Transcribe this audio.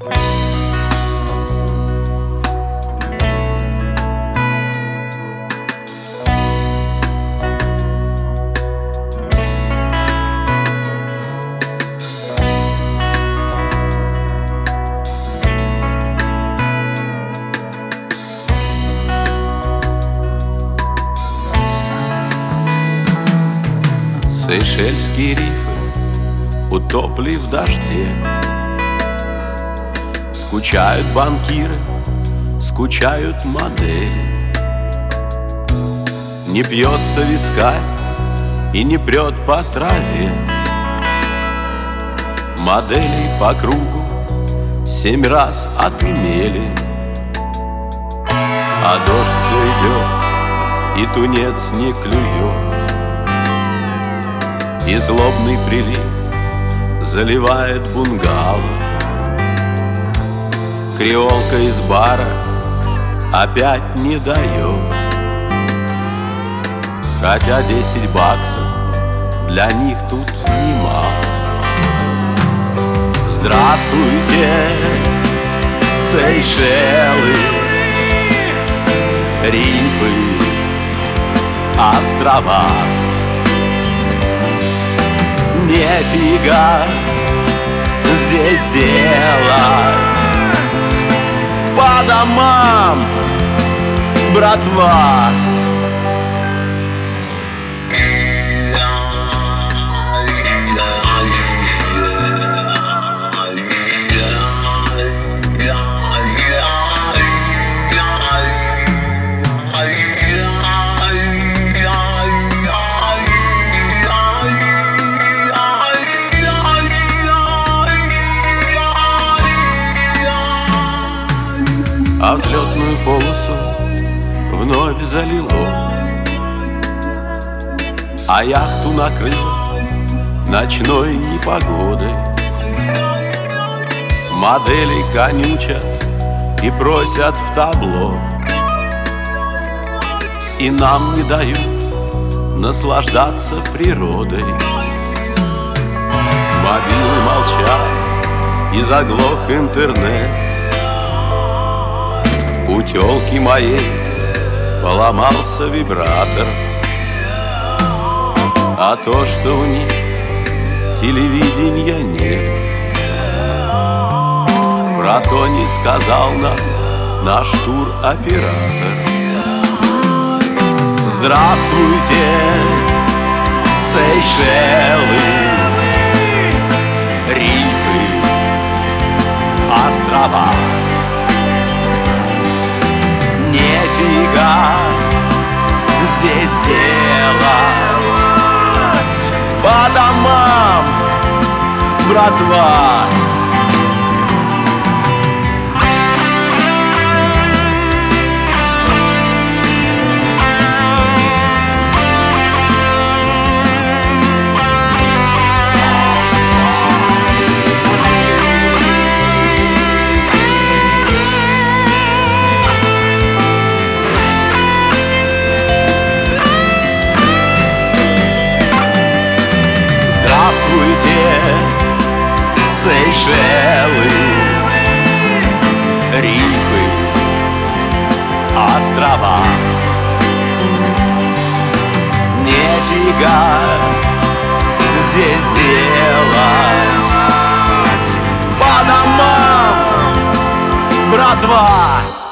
Сейшельские рифы утопли в дожде. Скучают банкиры, скучают модели. Не пьется вискарь и не прет по траве. Моделей по кругу 7 раз отымели. А дождь все идет, и тунец не клюет, и злобный прилив заливает бунгало. Креолка из бара опять не дает, хотя 10 баксов для них тут немало. Здравствуйте, Сейшелы, рифы, острова. Нефига здесь делать по домам, братва. А взлетную полосу вновь залило, а яхту накрыло ночной непогодой. Модели конючат и просят в табло, и нам не дают наслаждаться природой. Мобилы молчат, и заглох интернет. У тёлки моей поломался вибратор, а то, что у них телевидения нет, про то не сказал нам наш туроператор. Здравствуйте, Сейшелы, рифы, острова. Нефига здесь делать по домам, братва. Сейшелы, рифы, острова. Нефига здесь делать по домам, братва.